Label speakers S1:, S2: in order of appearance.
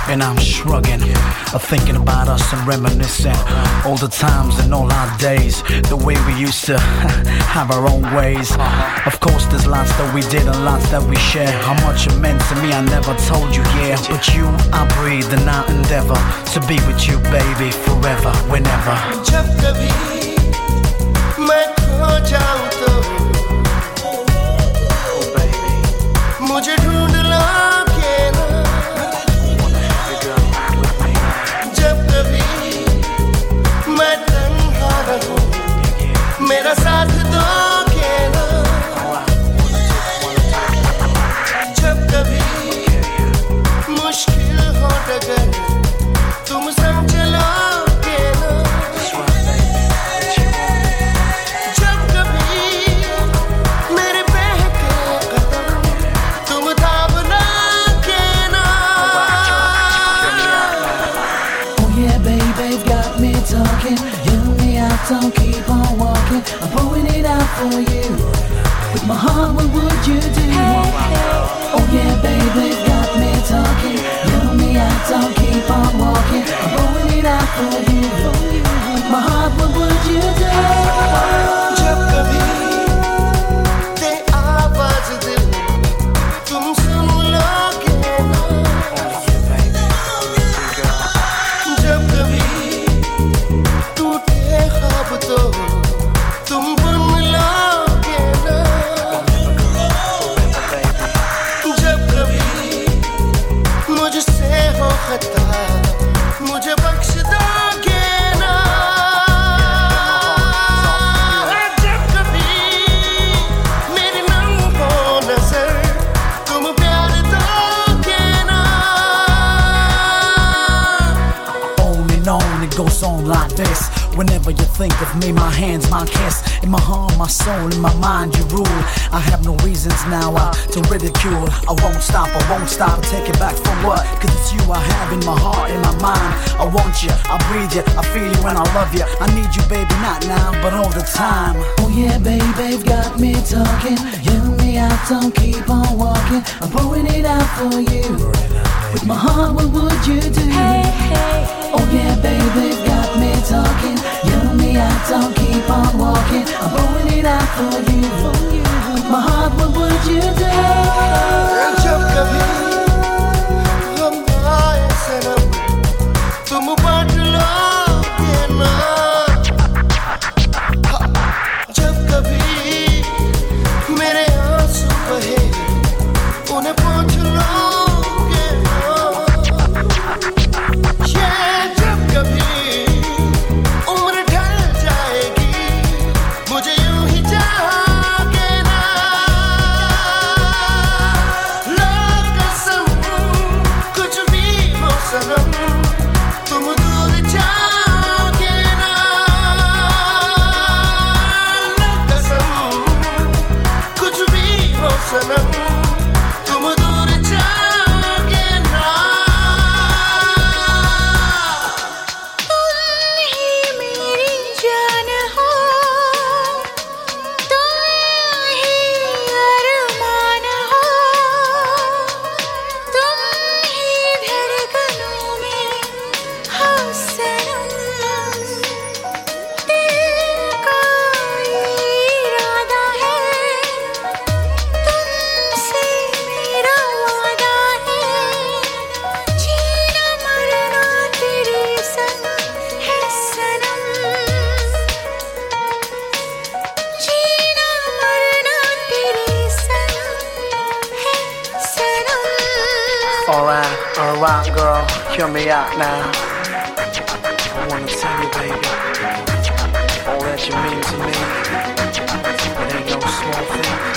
S1: and I'm shrugging, thinking about us and reminiscing all the times and all our days, the way we used to have our own ways. Of course there's lots that we did and lots that we share. How much it meant to me I never told you, yeah. But you, I breathe and I endeavor to be with you, baby, forever, whenever.
S2: जब कभी मैं खो जाऊं तो मुझे ढूंढ लाके ना, जब कभी मैं तन्हा रहूं मेरा साथ दोगे ना, जब कभी मुश्किल हो डगर तुम समझ लोगे ना, जब कभी मेरे बहके कदम तुम थाम लोगे ना.
S3: Oh yeah, baby, got me talking. You and me out, don't keep on walking. I'm pouring it out for you. With my heart, what would you do? Oh yeah, baby, got me talking. You and me out, don't keep on walking. I'm pouring it out for you. With my heart, what would you do?
S2: जब कभी ते आवाज दिल तुम सुन लोगे ना, जब कभी टूटे ख्वाब तो तुम बुन लोगे ना, जब कभी मुझसे हो खता मुझे बख्श दोगे ना, जब कभी मेरी नम हो नजर तुम प्यार दोगे ना.
S1: On and on it goes on like this. Whenever you think of me, my hands, my kiss. In my heart, my soul, in my mind you rule. I have no reasons now to ridicule. I won't stop, I take it back for what? Cause it's you I have in my heart, in my mind. I want you, I breathe you, I feel you and I love you. I need you baby, not now, but all the time.
S3: Oh yeah, baby, got me talking. You and me out, don't keep on walking. I'm pouring it out for you. With my heart, what would you do? Oh yeah, baby, got me talking. You and me out, don't keep on walking. I'm pouring it out for you. With my heart, what would you do?
S2: जब कभी हम आए सनम तुम बांट लोगे ना, जब कभी मेरे आंसू बहे उन्हें पोंछ लोगे ना, ये जब कभी उम्र ढल जाएगी मुझे यूं ही चाहोगे ना, लो कसम कुछ भी हो सनम तुम दूर जाओगे ना, लो कसम कुछ भी हो सनम तुम दूर जाओगे ना.
S4: तुम ही मेरी जान हो, तुम ही अरमान हो, तुम ही धड़कनों में हो सनम. दिल का इरादा है, तुमसे मेरा वादा है, जीना मरना तेरे संग है सनम, जीना मरना तेरे संग है सनम.
S1: Alright, girl, hear me out now. I wanna tell you, baby, all that you mean to me, it ain't no small thing.